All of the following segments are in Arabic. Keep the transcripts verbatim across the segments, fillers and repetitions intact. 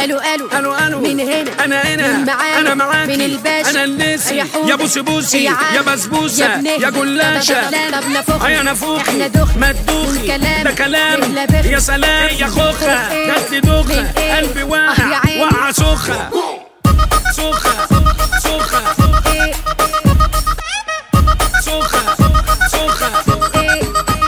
الو الو الو الو من هنا انا هنا من معايا انا معاكي من الباشا انا الليسي يا حودة يا بوسي بوسي يا يا بسبوسه يا جلاشة طب نفخ يا نفوخي احنا دخ ما تدوخي كلام ده كلام رجلة بخ يا سلام يا خوخة إيه؟ جات لي دوخة من إيه؟ قلبي آه واقع يا عيني. واقعة سوخة سوخة سوخة إيه؟ سوخة سوخة إيه؟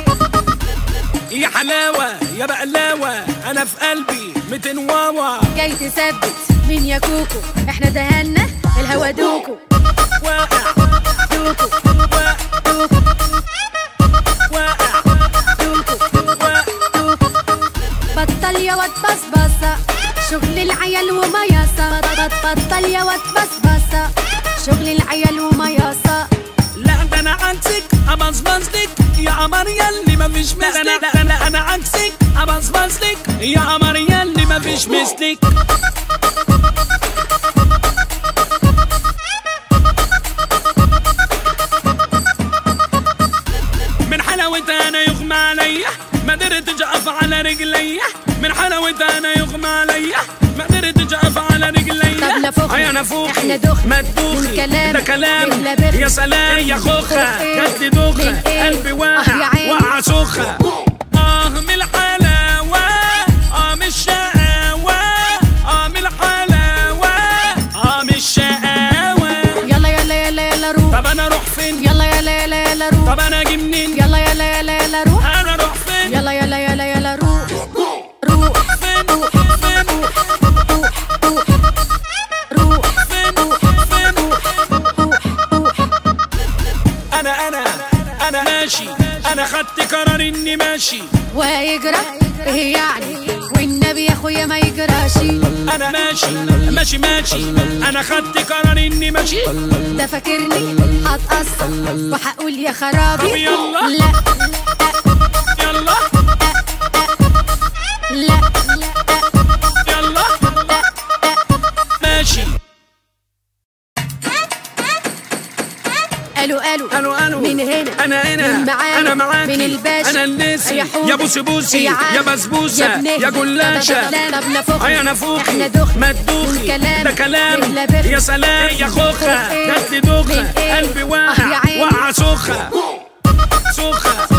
يا حلاوة يا بقلاوة أنا في قلبي ميتين واوا جاي تثبت مين يا كوكو احنا دهنا الهوا دوكو واقع دوكو واقع دوكو واقع دوكو واقع دوكو بطل يا واد بصبصة شغل العيال ومياصة بط- بطل يا واد بصبصة شغل العيال ومياصة لا ده انا عكسك ابصبصلك يا قمر ياللي مفيش مثلك لا لا لا انا عكسك ابصبصلك يا قمر ياللي مفيش مثلك من حلاوتها انا يغمى عليا ما قدرتش اقف على رجليا من حلاوتها انا يغمى عليا ما قدرتش اقف على رجليا طب نفخ يا نفوخي احنا دخ ما من تدوخي كلام ده كلام رجلة بخ يا سلام يا خوخة إيه؟ جات لي دوخة من إيه؟ قلبي آه واقع يا عيني. واقعة سوخة اه من الحلاوة اه من الشقاوة اه من الحلاوة اه من الشقاوة يلا يلا يلا يلا روح طب انا اروح فين يلا يلا يلا يلا روح طب انا اجي منين يلا يلا يلا يلا روح انا اروح فين يلا يلا يلا يلا روح روح فين روح فين روح روح روح فين فين انا انا انا ماشي انا خدت قرار اني ماشي وهيجرى ايه يعني والنبي يا اخويا ما يجراش انا ماشي ماشي ماشي انا خدت قرار اني ماشي ده فاكرني هتأثر وهقول يا خرابي طب يلا. لا يلا لا يلا ماشي الو الو الو الو من هنا انا هنا من معايا انا معاكي من الباشا انا الليسي يا حودة يا بوسي بوسي يا يا عم بسبوسه يا يا جلاشة طب نفخ يا نفوخي احنا دخ ما تدوخي من كلام ده كلام رجلة بخ يا سلام يا خوخة إيه؟ جات لي دوخة من إيه؟ قلبي آه واقع يا عيني. واقعة سوخة سوخة